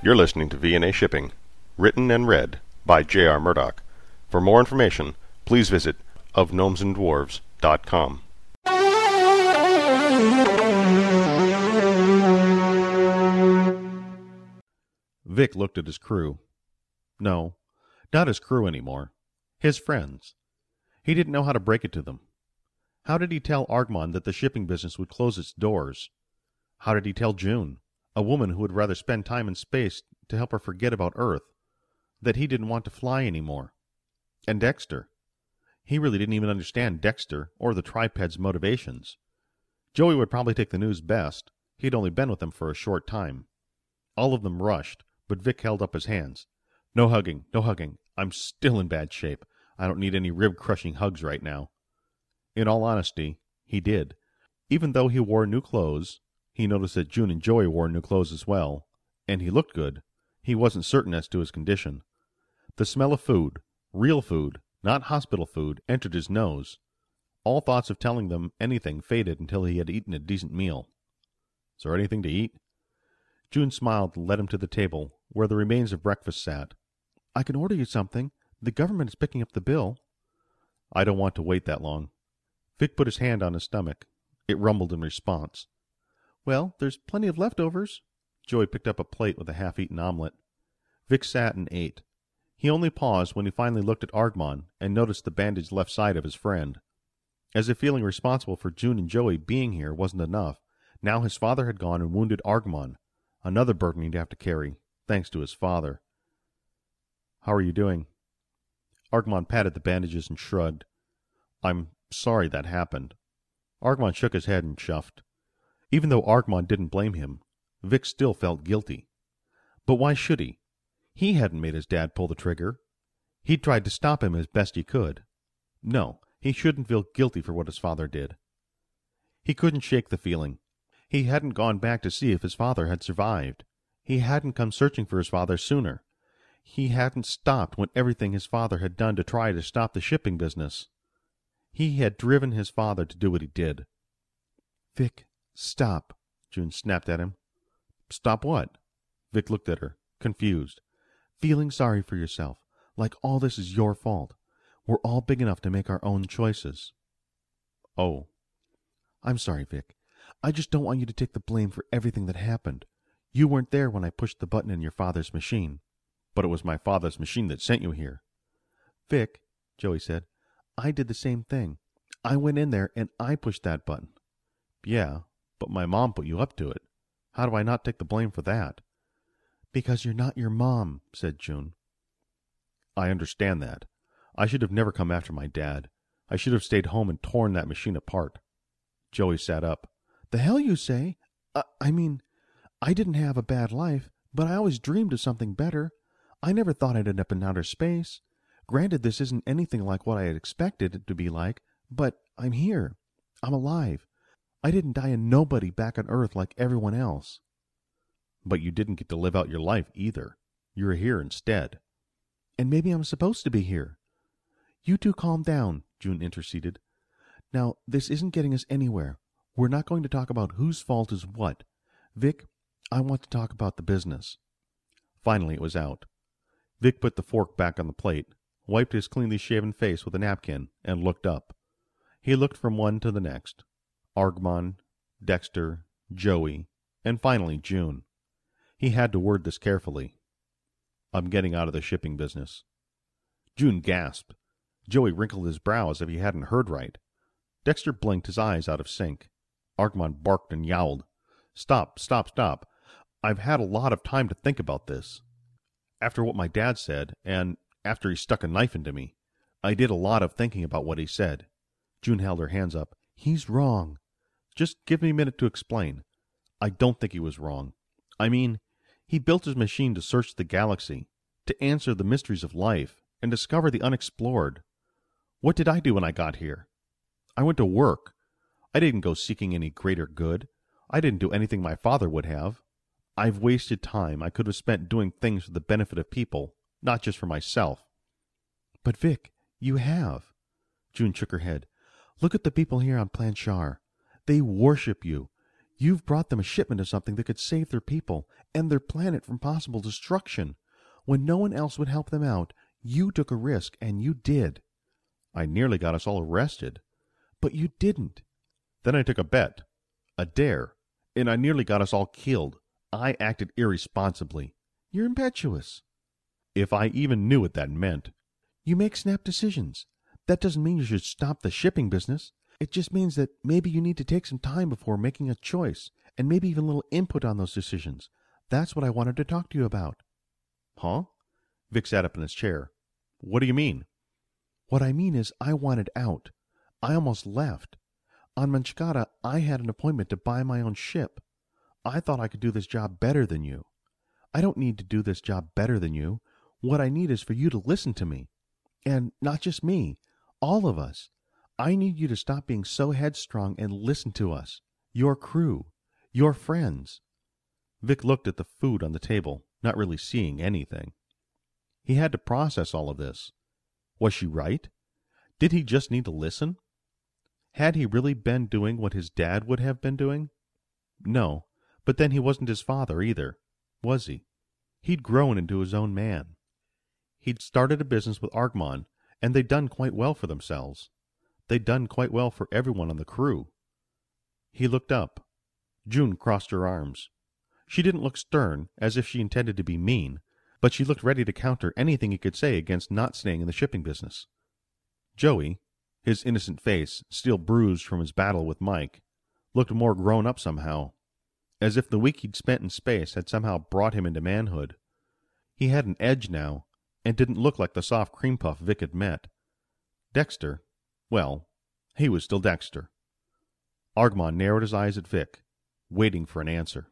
You're listening to V&A Shipping, written and read by J.R. Murdoch. For more information, please visit ofgnomesandDwarves.com. Vic looked at his crew. No, not his crew anymore. His friends. He didn't know how to break it to them. How did he tell Argmon that the shipping business would close its doors? How did he tell June, a woman who would rather spend time in space to help her forget about Earth, that he didn't want to fly anymore? And Dexter. He really didn't even understand Dexter or the triped's motivations. Joey would probably take the news best. He'd only been with them for a short time. All of them rushed, but Vic held up his hands. No hugging, no hugging. I'm still in bad shape. I don't need any rib-crushing hugs right now. In all honesty, he did. Even though he wore new clothes, he noticed that June and Joey wore new clothes as well, and he looked good. He wasn't certain as to his condition. The smell of food, real food, not hospital food, entered his nose. All thoughts of telling them anything faded until he had eaten a decent meal. Is there anything to eat? June smiled and led him to the table, where the remains of breakfast sat. I can order you something. The government is picking up the bill. I don't want to wait that long. Vic put his hand on his stomach. It rumbled in response. Well, there's plenty of leftovers. Joey picked up a plate with a half-eaten omelet. Vic sat and ate. He only paused when he finally looked at Argmon and noticed the bandaged left side of his friend. As if feeling responsible for June and Joey being here wasn't enough, now his father had gone and wounded Argmon, another burden he'd have to carry, thanks to his father. How are you doing? Argmon patted the bandages and shrugged. I'm sorry that happened. Argmon shook his head and chuffed. Even though Argmon didn't blame him, Vic still felt guilty. But why should he? He hadn't made his dad pull the trigger. He'd tried to stop him as best he could. No, he shouldn't feel guilty for what his father did. He couldn't shake the feeling. He hadn't gone back to see if his father had survived. He hadn't come searching for his father sooner. He hadn't stopped when everything his father had done to try to stop the shipping business. He had driven his father to do what he did. Vic, stop, June snapped at him. Stop what? Vic looked at her, confused. Feeling sorry for yourself, like all this is your fault. We're all big enough to make our own choices. Oh. I'm sorry, Vic. I just don't want you to take the blame for everything that happened. You weren't there when I pushed the button in your father's machine. But it was my father's machine that sent you here. Vic, Joey said, I did the same thing. I went in there and I pushed that button. Yeah, but my mom put you up to it. How do I not take the blame for that? Because you're not your mom, said June. I understand that. I should have never come after my dad. I should have stayed home and torn that machine apart. Joey sat up. The hell you say? I mean, I didn't have a bad life, but I always dreamed of something better. I never thought I'd end up in outer space. Granted, this isn't anything like what I had expected it to be like, but I'm here. I'm alive. I didn't die a nobody back on Earth like everyone else. But you didn't get to live out your life either. You're here instead. And maybe I'm supposed to be here. You two calm down, June interceded. Now, this isn't getting us anywhere. We're not going to talk about whose fault is what. Vic, I want to talk about the business. Finally, it was out. Vic put the fork back on the plate, wiped his cleanly shaven face with a napkin, and looked up. He looked from one to the next. Argmon, Dexter, Joey, and finally June. He had to word this carefully. I'm getting out of the shipping business. June gasped. Joey wrinkled his brow as if he hadn't heard right. Dexter blinked, his eyes out of sync. Argmon barked and yowled. Stop, stop, stop. I've had a lot of time to think about this. After what my dad said, and after he stuck a knife into me, I did a lot of thinking about what he said. June held her hands up. He's wrong. Just give me a minute to explain. I don't think he was wrong. I mean, he built his machine to search the galaxy, to answer the mysteries of life, and discover the unexplored. What did I do when I got here? I went to work. I didn't go seeking any greater good. I didn't do anything my father would have. I've wasted time I could have spent doing things for the benefit of people, not just for myself. But Vic, you have. June shook her head. Look at the people here on Planchar. They worship you. You've brought them a shipment of something that could save their people and their planet from possible destruction. When no one else would help them out, you took a risk, and you did. I nearly got us all arrested. But you didn't. Then I took a bet, a dare, and I nearly got us all killed. I acted irresponsibly. You're impetuous. If I even knew what that meant. You make snap decisions. That doesn't mean you should stop the shipping business. It just means that maybe you need to take some time before making a choice, and maybe even a little input on those decisions. That's what I wanted to talk to you about. Huh? Vic sat up in his chair. What do you mean? What I mean is I wanted out. I almost left. On Manchkata, I had an appointment to buy my own ship. I thought I could do this job better than you. I don't need to do this job better than you. What I need is for you to listen to me. And not just me, all of us. I need you to stop being so headstrong and listen to us, your crew, your friends. Vic looked at the food on the table, not really seeing anything. He had to process all of this. Was she right? Did he just need to listen? Had he really been doing what his dad would have been doing? No, but then he wasn't his father either, was he? He'd grown into his own man. He'd started a business with Argmon, and they'd done quite well for themselves. They'd done quite well for everyone on the crew. He looked up. June crossed her arms. She didn't look stern, as if she intended to be mean, but she looked ready to counter anything he could say against not staying in the shipping business. Joey, his innocent face still bruised from his battle with Mike, looked more grown up somehow, as if the week he'd spent in space had somehow brought him into manhood. He had an edge now, and didn't look like the soft cream puff Vic had met. Dexter, well, he was still Dexter. Argmon narrowed his eyes at Vic, waiting for an answer.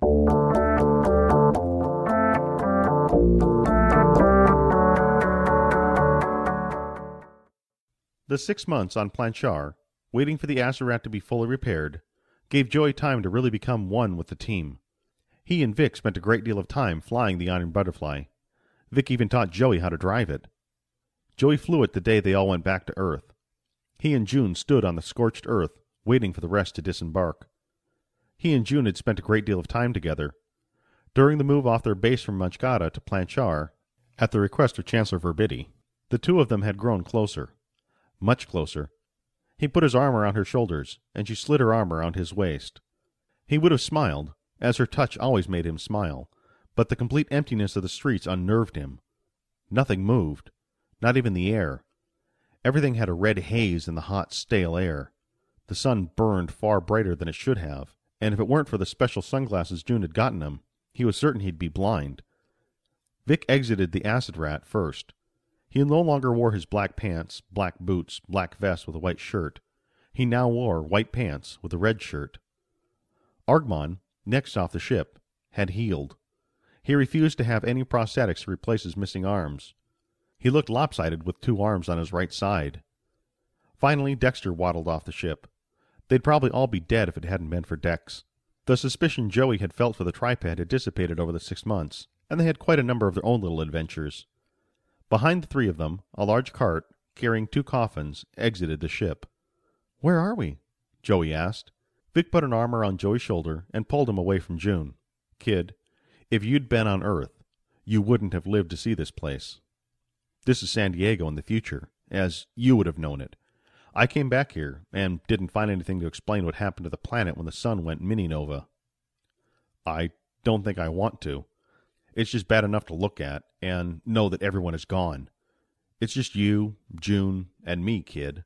The 6 months on Planchar, waiting for the Aserat to be fully repaired, gave Joey time to really become one with the team. He and Vic spent a great deal of time flying the Iron Butterfly. Vic even taught Joey how to drive it. Joey flew it the day they all went back to Earth. He and June stood on the scorched earth, waiting for the rest to disembark. He and June had spent a great deal of time together. During the move off their base from Manchkata to Planchar, at the request of Chancellor Verbidi, the two of them had grown closer. Much closer. He put his arm around her shoulders, and she slid her arm around his waist. He would have smiled, as her touch always made him smile, but the complete emptiness of the streets unnerved him. Nothing moved, not even the air. Everything had a red haze in the hot, stale air. The sun burned far brighter than it should have, and if it weren't for the special sunglasses June had gotten him, he was certain he'd be blind. Vic exited the acid rat first. He no longer wore his black pants, black boots, black vest with a white shirt. He now wore white pants with a red shirt. Argmon, next off the ship, had healed. He refused to have any prosthetics to replace his missing arms. He looked lopsided with 2 arms on his right side. Finally, Dexter waddled off the ship. They'd probably all be dead if it hadn't been for Dex. The suspicion Joey had felt for the triped had dissipated over the 6 months, and they had quite a number of their own little adventures. Behind the 3 of them, a large cart, carrying 2 coffins, exited the ship. "Where are we?" Joey asked. Vic put an arm around Joey's shoulder and pulled him away from June. "Kid, if you'd been on Earth, you wouldn't have lived to see this place. This is San Diego in the future, as you would have known it. I came back here, and didn't find anything to explain what happened to the planet when the sun went mini-nova. I don't think I want to. It's just bad enough to look at, and know that everyone is gone. It's just you, June, and me, kid.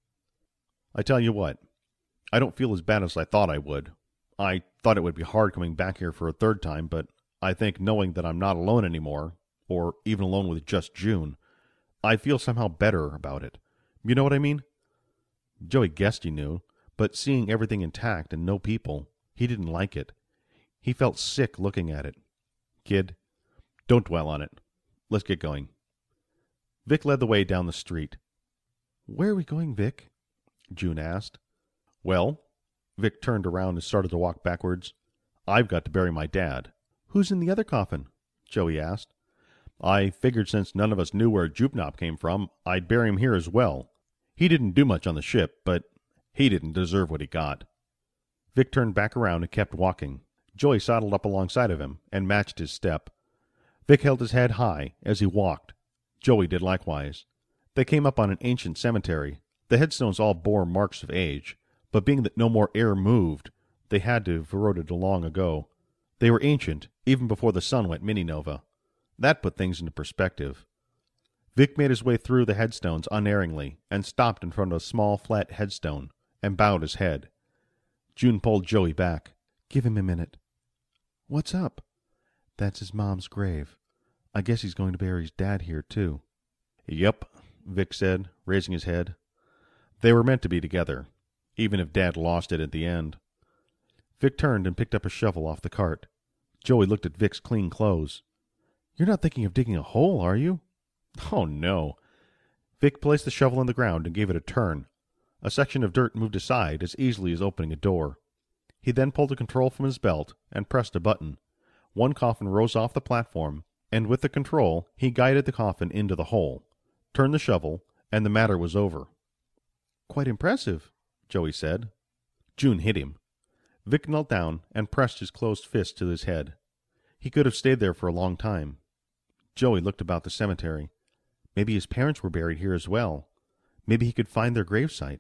I tell you what, I don't feel as bad as I thought I would. I thought it would be hard coming back here for a 3rd time, but I think knowing that I'm not alone anymore, or even alone with just June, I feel somehow better about it. You know what I mean?" Joey guessed he knew, but seeing everything intact and no people, he didn't like it. He felt sick looking at it. "Kid, don't dwell on it. Let's get going." Vic led the way down the street. "Where are we going, Vic?" June asked. "Well," Vic turned around and started to walk backwards, "I've got to bury my dad." "Who's in the other coffin?" Joey asked. "I figured since none of us knew where Jupnop came from, I'd bury him here as well. He didn't do much on the ship, but he didn't deserve what he got." Vic turned back around and kept walking. Joey sidled up alongside of him and matched his step. Vic held his head high as he walked. Joey did likewise. They came up on an ancient cemetery. The headstones all bore marks of age, but being that no more air moved, they had to have eroded long ago. They were ancient, even before the sun went mini-nova. That put things into perspective. Vic made his way through the headstones unerringly and stopped in front of a small, flat headstone and bowed his head. June pulled Joey back. "Give him a minute." "What's up?" "That's his mom's grave. I guess he's going to bury his dad here, too." "Yep," Vic said, raising his head. They were meant to be together, even if Dad lost it at the end. Vic turned and picked up a shovel off the cart. Joey looked at Vic's clean clothes. "You're not thinking of digging a hole, are you?" "Oh, no." Vic placed the shovel in the ground and gave it a turn. A section of dirt moved aside as easily as opening a door. He then pulled a control from his belt and pressed a button. One coffin rose off the platform, and with the control, he guided the coffin into the hole, turned the shovel, and the matter was over. "Quite impressive," Joey said. June hit him. Vic knelt down and pressed his closed fist to his head. He could have stayed there for a long time. Joey looked about the cemetery. Maybe his parents were buried here as well. Maybe he could find their gravesite.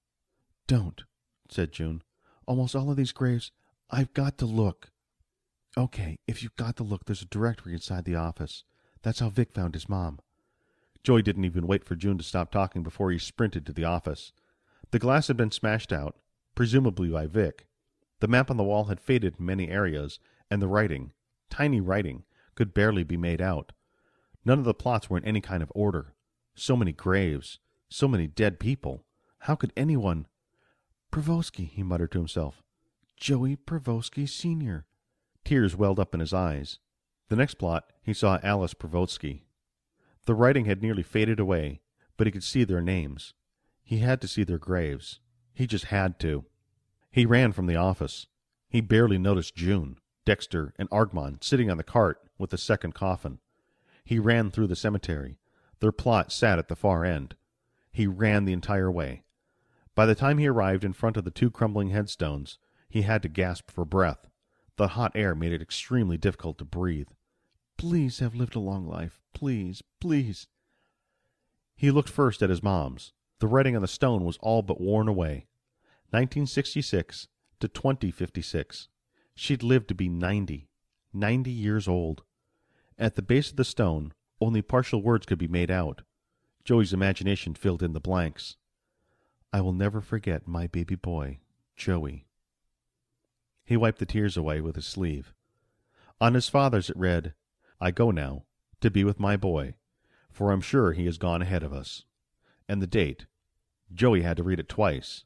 "Don't," said June. "Almost all of these graves, I've got to look." "Okay, if you've got to look, there's a directory inside the office. That's how Vic found his mom." Joey didn't even wait for June to stop talking before he sprinted to the office. The glass had been smashed out, presumably by Vic. The map on the wall had faded in many areas, and the writing, tiny writing, could barely be made out. None of the plots were in any kind of order. So many graves, so many dead people. How could anyone... "Provoski," he muttered to himself. "Joey Provoski Sr." Tears welled up in his eyes. The next plot, he saw Alice Provoski. The writing had nearly faded away, but he could see their names. He had to see their graves. He just had to. He ran from the office. He barely noticed June, Dexter, and Argmon sitting on the cart with the second coffin. He ran through the cemetery. Their plot sat at the far end. He ran the entire way. By the time he arrived in front of the two crumbling headstones, he had to gasp for breath. The hot air made it extremely difficult to breathe. "Please have lived a long life. Please, please." He looked first at his mom's. The writing on the stone was all but worn away. 1966 to 2056. She'd lived to be 90. 90 years old. At the base of the stone, only partial words could be made out. Joey's imagination filled in the blanks. "I will never forget my baby boy, Joey." He wiped the tears away with his sleeve. On his father's it read, "I go now, to be with my boy, for I'm sure he has gone ahead of us." And the date. Joey had to read it twice.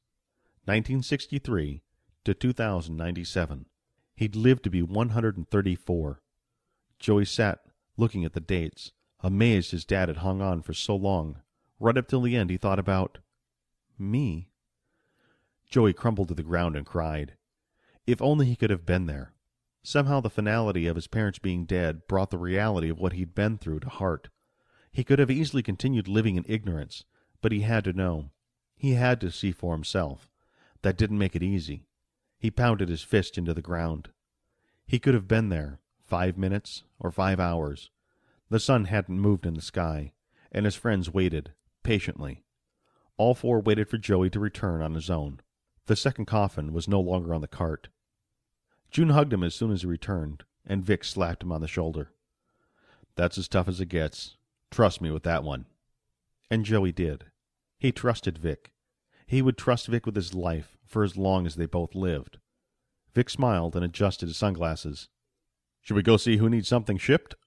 1963 to 2097. He'd lived to be 134. Joey sat, looking at the dates, amazed his dad had hung on for so long. Right up till the end he thought about... me. Joey crumbled to the ground and cried. If only he could have been there. Somehow the finality of his parents being dead brought the reality of what he'd been through to heart. He could have easily continued living in ignorance, but he had to know. He had to see for himself. That didn't make it easy. He pounded his fist into the ground. He could have been there, 5 minutes or 5 hours. The sun hadn't moved in the sky, and his friends waited, patiently. All four waited for Joey to return on his own. The second coffin was no longer on the cart. June hugged him as soon as he returned, and Vic slapped him on the shoulder. "That's as tough as it gets. Trust me with that one." And Joey did. He trusted Vic. He would trust Vic with his life for as long as they both lived. Vic smiled and adjusted his sunglasses. "Should we go see who needs something shipped?"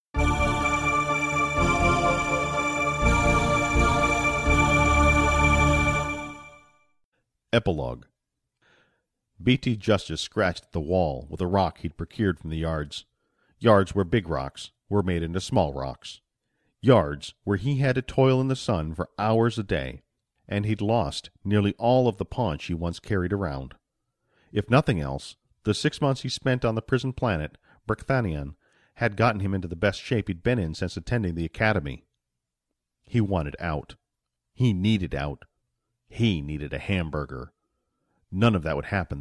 Epilogue. B.T. Justice scratched at the wall with a rock he'd procured from the yards. Yards where big rocks were made into small rocks. Yards where he had to toil in the sun for hours a day, and he'd lost nearly all of the paunch he once carried around. If nothing else, the 6 months he spent on the prison planet, Brekthanian, had gotten him into the best shape he'd been in since attending the academy. He wanted out. He needed out. He needed a hamburger. None of that would happen, though.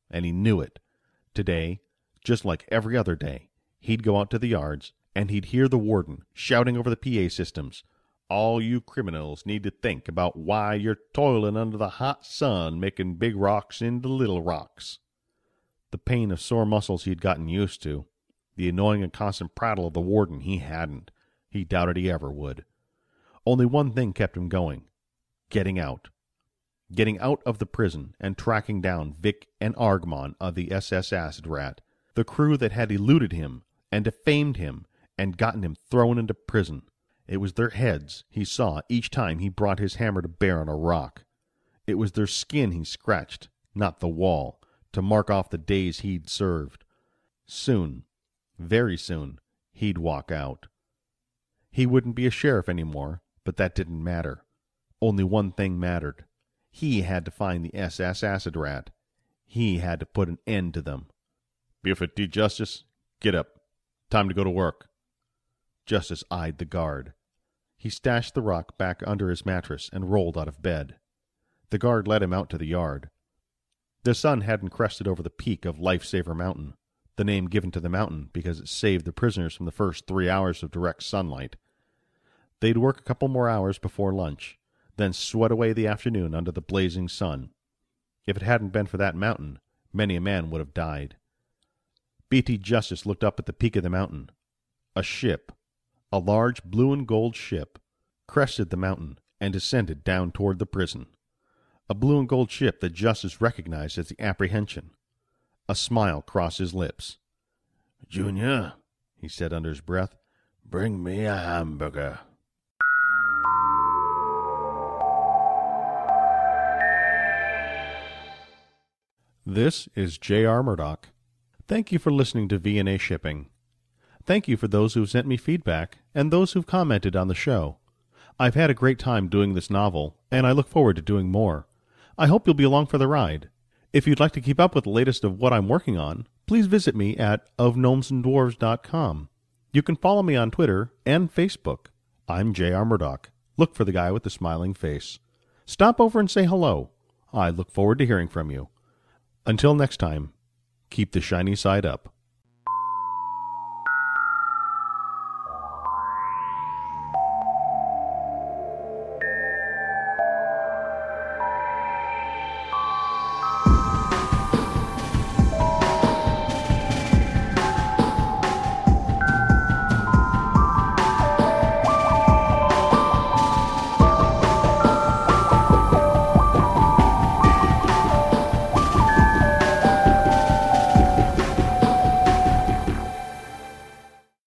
and he knew it. Today, just like every other day, he'd go out to the yards, and he'd hear the warden shouting over the PA systems, "All you criminals need to think about why you're toiling under the hot sun making big rocks into little rocks." The pain of sore muscles he'd gotten used to. The annoying and constant prattle of the warden he hadn't. He doubted he ever would. Only one thing kept him going. Getting out. Getting out of the prison and tracking down Vic and Argmon of the SS Acid Rat, the crew that had eluded him and defamed him and gotten him thrown into prison. It was their heads he saw each time he brought his hammer to bear on a rock. It was their skin he scratched, not the wall, to mark off the days he'd served. Soon, very soon, he'd walk out. He wouldn't be a sheriff anymore, but that didn't matter. Only one thing mattered. He had to find the SS Acid Rat. He had to put an end to them. "Buford D. Justice, get up. Time to go to work." Justice eyed the guard. He stashed the rock back under his mattress and rolled out of bed. The guard led him out to the yard. The sun hadn't crested over the peak of Lifesaver Mountain, the name given to the mountain because it saved the prisoners from the first 3 hours of direct sunlight. They'd work a couple more hours before lunch, then sweat away the afternoon under the blazing sun. If it hadn't been for that mountain, many a man would have died. B.T. Justice looked up at the peak of the mountain. A ship, a large blue and gold ship, crested the mountain and descended down toward the prison. A blue and gold ship that Justice recognized as the Apprehension. A smile crossed his lips. "Junior," he said under his breath, "bring me a hamburger." This is J.R. Murdoch. Thank you for listening to V&A Shipping. Thank you for those who've sent me feedback and those who've commented on the show. I've had a great time doing this novel, and I look forward to doing more. I hope you'll be along for the ride. If you'd like to keep up with the latest of what I'm working on, please visit me at ofgnomesanddwarves.com. You can follow me on Twitter and Facebook. I'm J.R. Murdoch. Look for the guy with the smiling face. Stop over and say hello. I look forward to hearing from you. Until next time, keep the shiny side up.